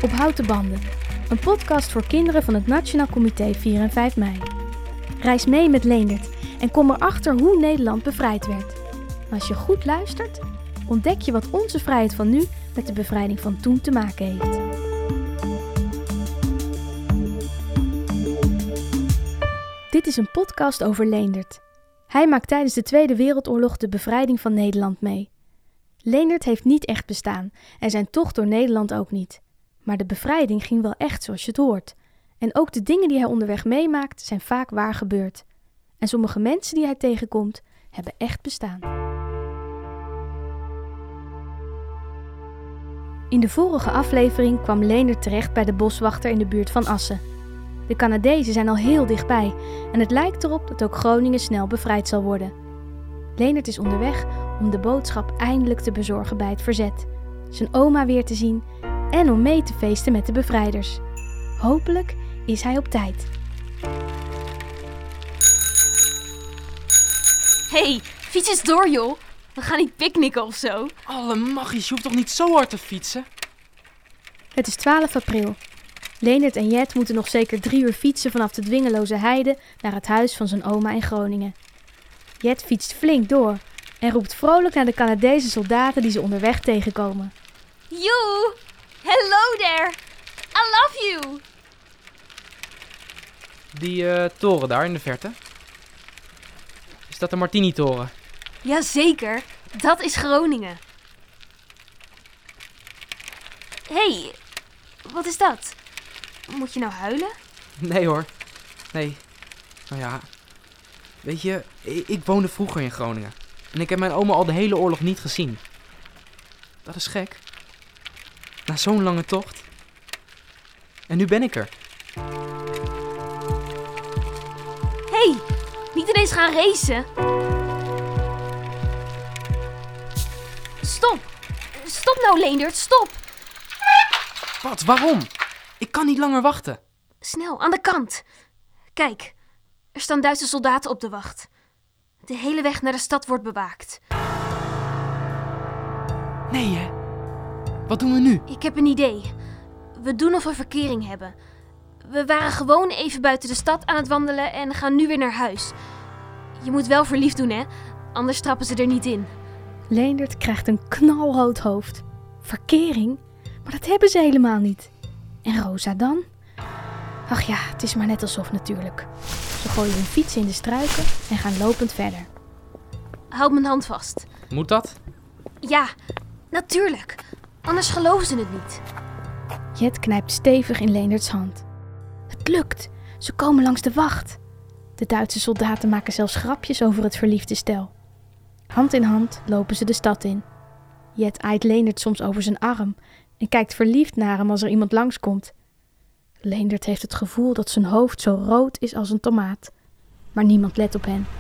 Op houten banden. Een podcast voor kinderen van het Nationaal Comité 4 en 5 mei. Reis mee met Leendert en kom erachter hoe Nederland bevrijd werd. En als je goed luistert, ontdek je wat onze vrijheid van nu met de bevrijding van toen te maken heeft. Dit is een podcast over Leendert. Hij maakt tijdens de Tweede Wereldoorlog de bevrijding van Nederland mee. Leendert heeft niet echt bestaan en zijn tocht door Nederland ook niet. Maar de bevrijding ging wel echt zoals je het hoort. En ook de dingen die hij onderweg meemaakt zijn vaak waar gebeurd. En sommige mensen die hij tegenkomt hebben echt bestaan. In de vorige aflevering kwam Leendert terecht bij de boswachter in de buurt van Assen. De Canadezen zijn al heel dichtbij en het lijkt erop dat ook Groningen snel bevrijd zal worden. Leendert is onderweg om de boodschap eindelijk te bezorgen bij het verzet, zijn oma weer te zien en om mee te feesten met de bevrijders. Hopelijk is hij op tijd. Hey, fiets eens door joh. We gaan niet picknicken of zo. Allemachties, je hoeft toch niet zo hard te fietsen? Het is 12 april. Leendert en Jet moeten nog zeker 3 uur fietsen vanaf de Dwingeloze Heide naar het huis van zijn oma in Groningen. Jet fietst flink door en roept vrolijk naar de Canadese soldaten die ze onderweg tegenkomen. You! Hello there! I love you! Die toren daar in de verte. Is dat de Martini-toren? Jazeker, dat is Groningen. Hey, wat is dat? Moet je nou huilen? Nee hoor. Nee. Nou ja. Weet je, ik woonde vroeger in Groningen. En ik heb mijn oma al de hele oorlog niet gezien. Dat is gek. Na zo'n lange tocht. En nu ben ik er. Hey, niet ineens gaan racen. Stop! Stop nou Leendert, stop! Wat, waarom? Ik kan niet langer wachten. Snel, aan de kant. Kijk, er staan Duitse soldaten op de wacht. De hele weg naar de stad wordt bewaakt. Nee hè? Wat doen we nu? Ik heb een idee. We doen of we verkering hebben. We waren gewoon even buiten de stad aan het wandelen en gaan nu weer naar huis. Je moet wel verliefd doen, hè? Anders trappen ze er niet in. Leendert krijgt een knalrood hoofd. Verkering? Maar dat hebben ze helemaal niet. En Rosa dan? Ach ja, het is maar net alsof natuurlijk. Ze gooien hun fiets in de struiken en gaan lopend verder. Houd mijn hand vast. Moet dat? Ja, natuurlijk. Anders geloven ze het niet. Jet knijpt stevig in Leenderts hand. Het lukt. Ze komen langs de wacht. De Duitse soldaten maken zelfs grapjes over het verliefde stel. Hand in hand lopen ze de stad in. Jet aait Leendert soms over zijn arm en kijkt verliefd naar hem als er iemand langskomt. Leendert heeft het gevoel dat zijn hoofd zo rood is als een tomaat. Maar niemand let op hen.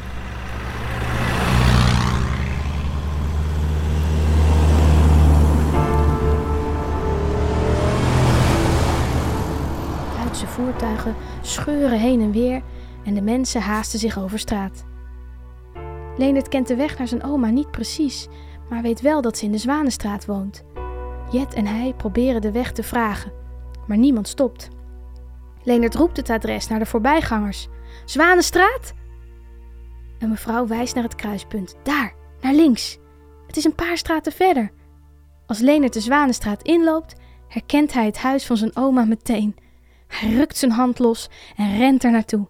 Duitse voertuigen scheuren heen en weer en de mensen haasten zich over straat. Leendert kent de weg naar zijn oma niet precies, maar weet wel dat ze in de Zwanenstraat woont. Jet en hij proberen de weg te vragen, maar niemand stopt. Leendert roept het adres naar de voorbijgangers. Zwanenstraat? Een mevrouw wijst naar het kruispunt. Daar, naar links. Het is een paar straten verder. Als Leendert de Zwanenstraat inloopt, herkent hij het huis van zijn oma meteen. Hij rukt zijn hand los en rent er naartoe.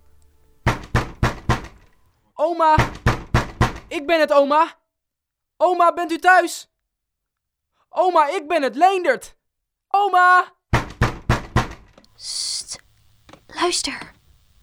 Oma! Ik ben het, oma! Oma, bent u thuis? Oma, ik ben het, Leendert! Oma! Sst, luister.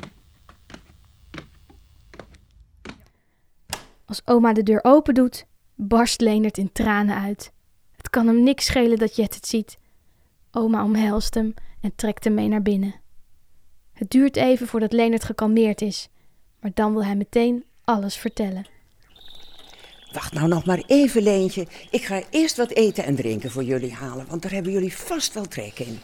Als oma de deur open doet, barst Leendert in tranen uit. Het kan hem niks schelen dat Jet het ziet. Oma omhelst hem en trekt hem mee naar binnen. Het duurt even voordat Leendert gekalmeerd is, maar dan wil hij meteen alles vertellen. Wacht nou nog maar even, Leentje. Ik ga eerst wat eten en drinken voor jullie halen, want daar hebben jullie vast wel trek in.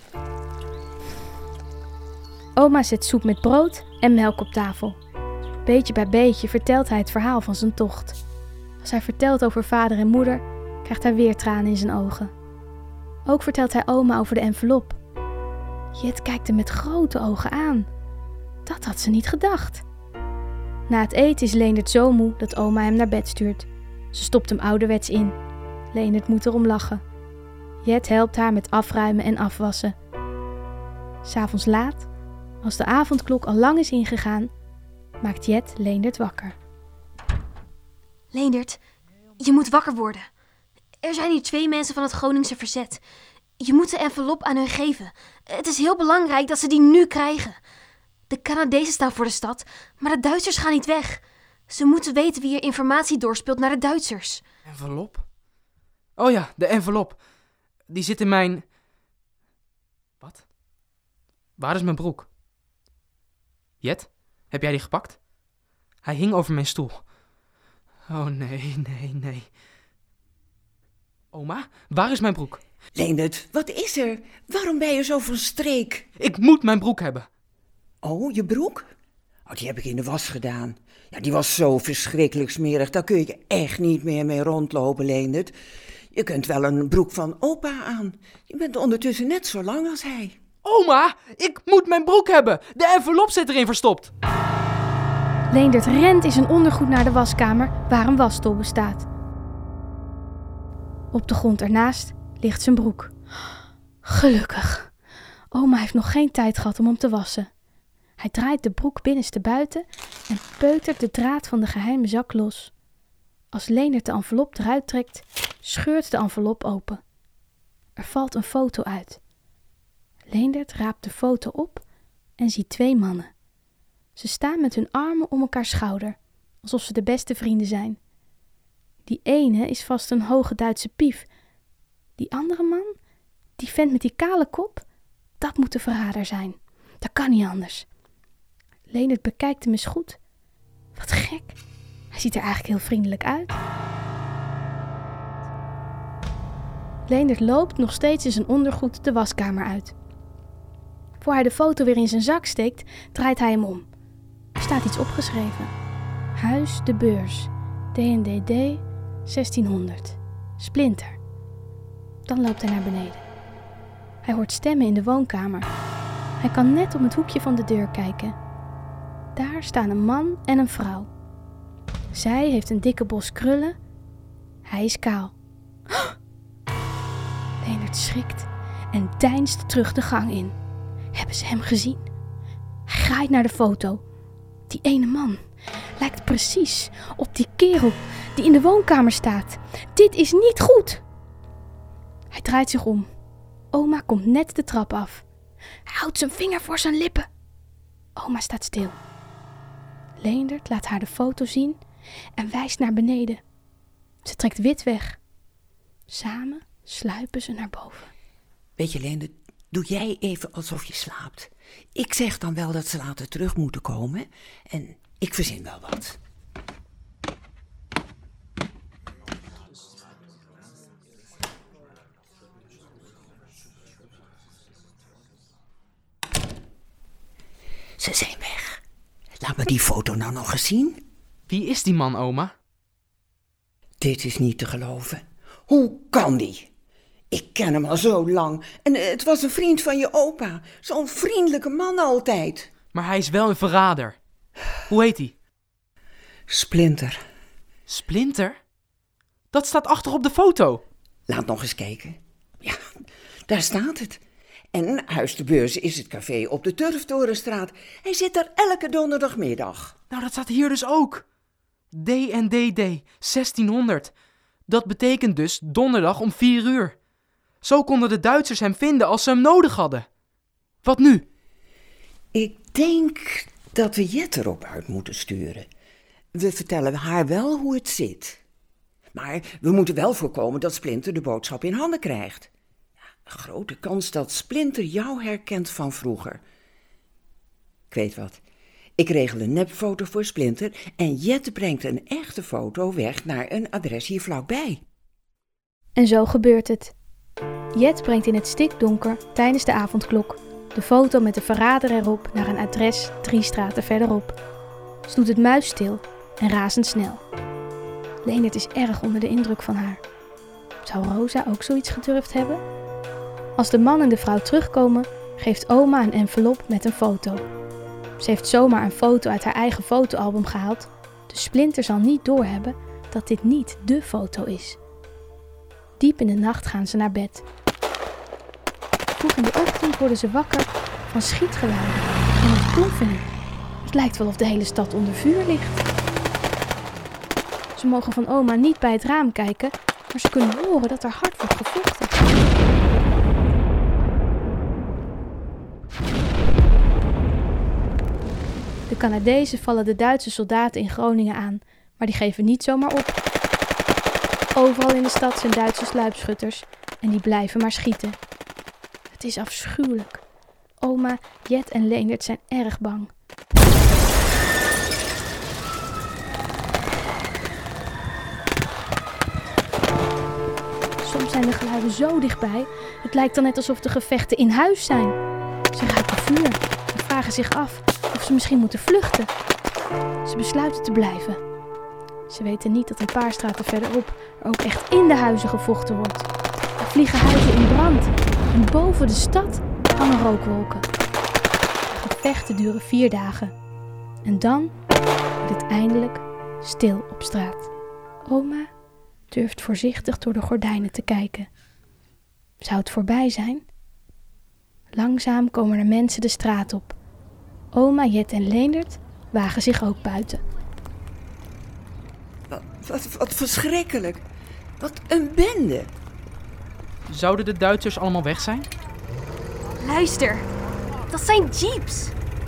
Oma zet soep met brood en melk op tafel. Beetje bij beetje vertelt hij het verhaal van zijn tocht. Als hij vertelt over vader en moeder, krijgt hij weer tranen in zijn ogen. Ook vertelt hij oma over de envelop. Jet kijkt hem met grote ogen aan. Dat had ze niet gedacht. Na het eten is Leendert zo moe dat oma hem naar bed stuurt. Ze stopt hem ouderwets in. Leendert moet erom lachen. Jet helpt haar met afruimen en afwassen. 'S Avonds laat, als de avondklok al lang is ingegaan, maakt Jet Leendert wakker. Leendert, je moet wakker worden. Er zijn hier 2 mensen van het Groningse verzet. Je moet de envelop aan hun geven. Het is heel belangrijk dat ze die nu krijgen. De Canadezen staan voor de stad, maar de Duitsers gaan niet weg. Ze moeten weten wie er informatie doorspeelt naar de Duitsers. Envelop? Oh ja, de envelop. Die zit in mijn... Wat? Waar is mijn broek? Jet, heb jij die gepakt? Hij hing over mijn stoel. Oh nee. Oma, waar is mijn broek? Leendert, wat is er? Waarom ben je zo van streek? Ik moet mijn broek hebben. Oh, je broek? Oh, die heb ik in de was gedaan. Ja, die was zo verschrikkelijk smerig. Daar kun je echt niet meer mee rondlopen, Leendert. Je kunt wel een broek van opa aan. Je bent ondertussen net zo lang als hij. Oma, ik moet mijn broek hebben. De envelop zit erin verstopt. Leendert rent in zijn ondergoed naar de waskamer waar een wasstol bestaat. Op de grond ernaast ligt zijn broek. Gelukkig. Oma heeft nog geen tijd gehad om hem te wassen. Hij draait de broek binnenste buiten en peutert de draad van de geheime zak los. Als Leendert de envelop eruit trekt, scheurt de envelop open. Er valt een foto uit. Leendert raapt de foto op en ziet 2 mannen. Ze staan met hun armen om elkaars schouder, alsof ze de beste vrienden zijn. Die ene is vast een hoge Duitse pief. Die andere man, die vent met die kale kop, dat moet de verrader zijn. Dat kan niet anders. Leendert bekijkt hem eens goed. Wat gek. Hij ziet er eigenlijk heel vriendelijk uit. Leendert loopt nog steeds in zijn ondergoed de waskamer uit. Voor hij de foto weer in zijn zak steekt, draait hij hem om. Er staat iets opgeschreven. Huis de Beurs. DNDD 1600. Splinter. Dan loopt hij naar beneden. Hij hoort stemmen in de woonkamer. Hij kan net om het hoekje van de deur kijken. Daar staan een man en een vrouw. Zij heeft een dikke bos krullen. Hij is kaal. Leendert schrikt en deinst terug de gang in. Hebben ze hem gezien? Hij graait naar de foto. Die ene man lijkt precies op die kerel die in de woonkamer staat. Dit is niet goed. Hij draait zich om. Oma komt net de trap af. Hij houdt zijn vinger voor zijn lippen. Oma staat stil. Leendert laat haar de foto zien en wijst naar beneden. Ze trekt wit weg. Samen sluipen ze naar boven. Weet je, Leendert, doe jij even alsof je slaapt. Ik zeg dan wel dat ze later terug moeten komen en ik verzin wel wat. Ze zijn weg. Laat me die foto nou nog eens zien. Wie is die man, oma? Dit is niet te geloven. Hoe kan die? Ik ken hem al zo lang en het was een vriend van je opa. Zo'n vriendelijke man altijd. Maar hij is wel een verrader. Hoe heet hij? Splinter. Splinter? Dat staat achter op de foto. Laat nog eens kijken. Ja, daar staat het. En Huis de Beurs is het café op de Turftorenstraat. Hij zit daar elke donderdagmiddag. Nou, dat staat hier dus ook. DNDD 1600. Dat betekent dus donderdag om 4 uur. Zo konden de Duitsers hem vinden als ze hem nodig hadden. Wat nu? Ik denk dat we Jet erop uit moeten sturen. We vertellen haar wel hoe het zit. Maar we moeten wel voorkomen dat Splinter de boodschap in handen krijgt. Een grote kans dat Splinter jou herkent van vroeger. Ik weet wat. Ik regel een nepfoto voor Splinter en Jet brengt een echte foto weg naar een adres hier vlakbij. En zo gebeurt het. Jet brengt in het stikdonker tijdens de avondklok de foto met de verrader erop naar een adres 3 straten verderop. Ze doet het muisstil en razendsnel. Leendert is erg onder de indruk van haar. Zou Rosa ook zoiets gedurfd hebben? Als de man en de vrouw terugkomen, geeft oma een envelop met een foto. Ze heeft zomaar een foto uit haar eigen fotoalbum gehaald, dus Splinter zal niet doorhebben dat dit niet dé foto is. Diep in de nacht gaan ze naar bed. Vroeg in de ochtend worden ze wakker van schietgeluiden en ontploffingen. Het lijkt wel of de hele stad onder vuur ligt. Ze mogen van oma niet bij het raam kijken, maar ze kunnen horen dat er hard wordt gevochten. De Canadezen vallen de Duitse soldaten in Groningen aan, maar die geven niet zomaar op. Overal in de stad zijn Duitse sluipschutters en die blijven maar schieten. Het is afschuwelijk. Oma, Jet en Leendert zijn erg bang. Soms zijn de geluiden zo dichtbij, het lijkt dan net alsof de gevechten in huis zijn. Ze ruiken vuur en vragen zich af of ze misschien moeten vluchten. Ze besluiten te blijven. Ze weten niet dat een paar straten verderop er ook echt in de huizen gevochten wordt. Er vliegen huizen in brand en boven de stad hangen rookwolken. De gevechten duren 4 dagen. En dan wordt het eindelijk stil op straat. Oma durft voorzichtig door de gordijnen te kijken. Zou het voorbij zijn? Langzaam komen er mensen de straat op. Oma, Jet en Leendert wagen zich ook buiten. Wat verschrikkelijk. Wat een bende. Zouden de Duitsers allemaal weg zijn? Luister, dat zijn jeeps.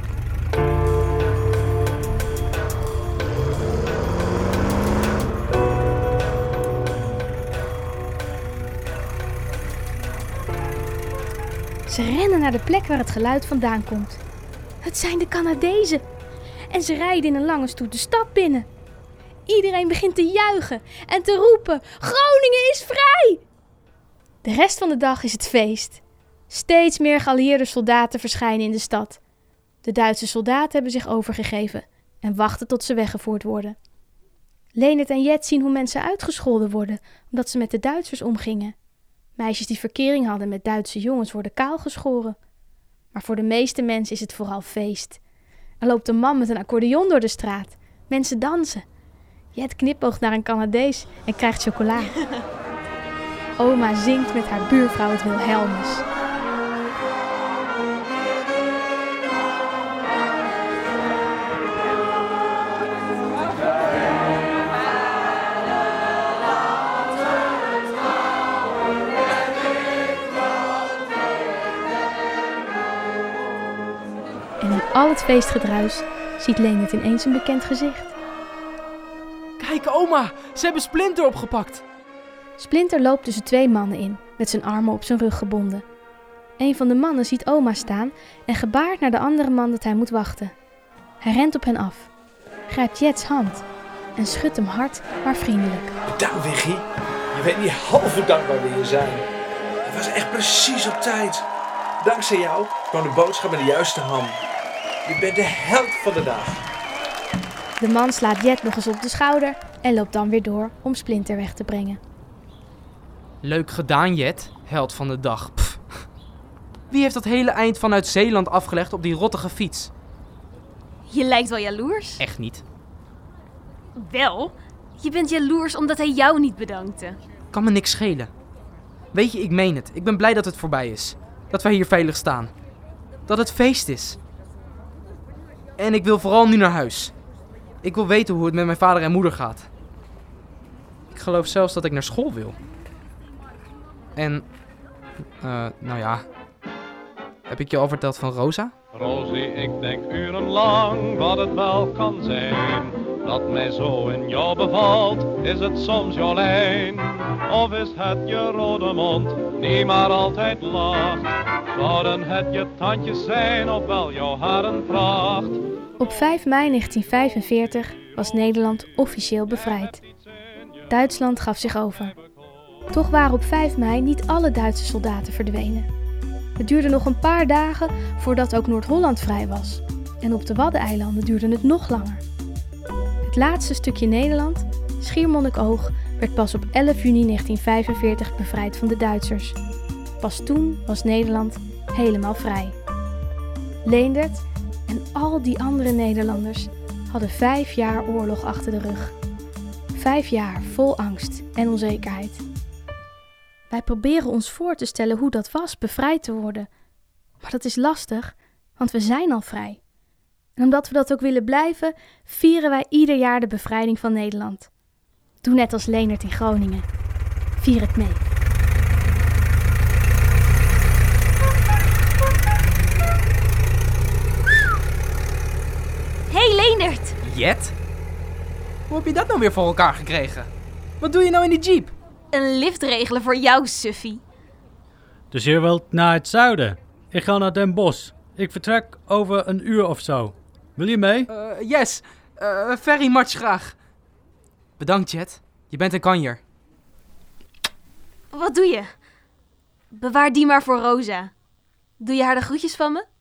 Ze rennen naar de plek waar het geluid vandaan komt. Het zijn de Canadezen. En ze rijden in een lange stoet de stad binnen. Iedereen begint te juichen en te roepen: Groningen is vrij! De rest van de dag is het feest. Steeds meer geallieerde soldaten verschijnen in de stad. De Duitse soldaten hebben zich overgegeven en wachten tot ze weggevoerd worden. Leendert en Jet zien hoe mensen uitgescholden worden omdat ze met de Duitsers omgingen. Meisjes die verkering hadden met Duitse jongens worden kaalgeschoren. Maar voor de meeste mensen is het vooral feest. Er loopt een man met een accordeon door de straat. Mensen dansen. Jet knipoogt naar een Canadees en krijgt chocola. Oma zingt met haar buurvrouw het Wilhelmus. En in al het feestgedruis ziet Leendert ineens een bekend gezicht. Kijk, oma, ze hebben Splinter opgepakt. Splinter loopt tussen 2 mannen in, met zijn armen op zijn rug gebonden. Een van de mannen ziet oma staan en gebaart naar de andere man dat hij moet wachten. Hij rent op hen af, grijpt Jets hand en schudt hem hard, maar vriendelijk. Bedankt, Wiggy. Je weet niet half hoe dankbaar we hier zijn. Het was echt precies op tijd. Dankzij jou kwam de boodschap in de juiste hand. Je bent de held van de dag. De man slaat Jet nog eens op de schouder en loopt dan weer door om Splinter weg te brengen. Leuk gedaan, Jet, held van de dag. Pff. Wie heeft dat hele eind vanuit Zeeland afgelegd op die rottige fiets? Je lijkt wel jaloers. Echt niet. Wel, je bent jaloers omdat hij jou niet bedankte. Kan me niks schelen. Weet je, ik meen het. Ik ben blij dat het voorbij is. Dat wij hier veilig staan. Dat het feest is. En ik wil vooral nu naar huis. Ik wil weten hoe het met mijn vader en moeder gaat. Ik geloof zelfs dat ik naar school wil. En, nou ja. Heb ik je al verteld van Rosa? Rosie, ik denk urenlang wat het wel kan zijn. Dat mij zo in jou bevalt, is het soms Jolijn. Of is het je rode mond, die maar altijd lacht. Zouden het je tandjes zijn, of wel jouw harenpracht. Op 5 mei 1945 was Nederland officieel bevrijd. Duitsland gaf zich over. Toch waren op 5 mei niet alle Duitse soldaten verdwenen. Het duurde nog een paar dagen voordat ook Noord-Holland vrij was. En op de Waddeneilanden duurde het nog langer. Het laatste stukje Nederland, Schiermonnikoog, werd pas op 11 juni 1945 bevrijd van de Duitsers. Pas toen was Nederland helemaal vrij. Leendert en al die andere Nederlanders hadden 5 jaar oorlog achter de rug. 5 jaar vol angst en onzekerheid. Wij proberen ons voor te stellen hoe dat was bevrijd te worden. Maar dat is lastig, want we zijn al vrij. En omdat we dat ook willen blijven, vieren wij ieder jaar de bevrijding van Nederland. Doe net als Leendert in Groningen. Vier het mee. Hey Leendert! Jet? Hoe heb je dat nou weer voor elkaar gekregen? Wat doe je nou in die jeep? Een lift regelen voor jou, suffie. Dus je wilt naar het zuiden? Ik ga naar Den Bosch. Ik vertrek over een uur of zo. Wil je mee? Yes. Very much graag. Bedankt, Jet. Je bent een kanjer. Wat doe je? Bewaar die maar voor Rosa. Doe je haar de groetjes van me?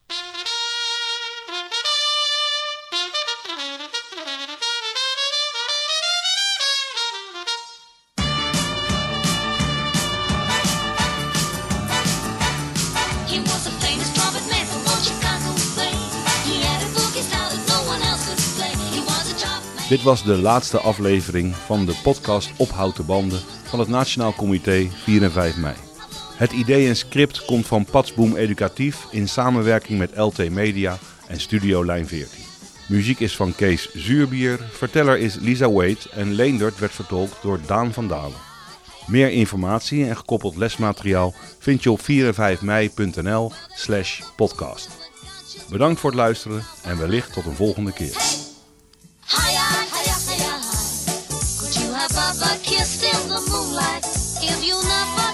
Dit was de laatste aflevering van de podcast Ophoud de Banden van het Nationaal Comité 4 en 5 mei. Het idee en script komt van Patsboom Educatief in samenwerking met LT Media en Studio Lijn 14. Muziek is van Kees Zuurbier, verteller is Lisa Wade en Leendert werd vertolkt door Daan van Dalen. Meer informatie en gekoppeld lesmateriaal vind je op 4en5mei.nl/podcast. Bedankt voor het luisteren en wellicht tot een volgende keer. Could you have Baba kissed in the moonlight if you never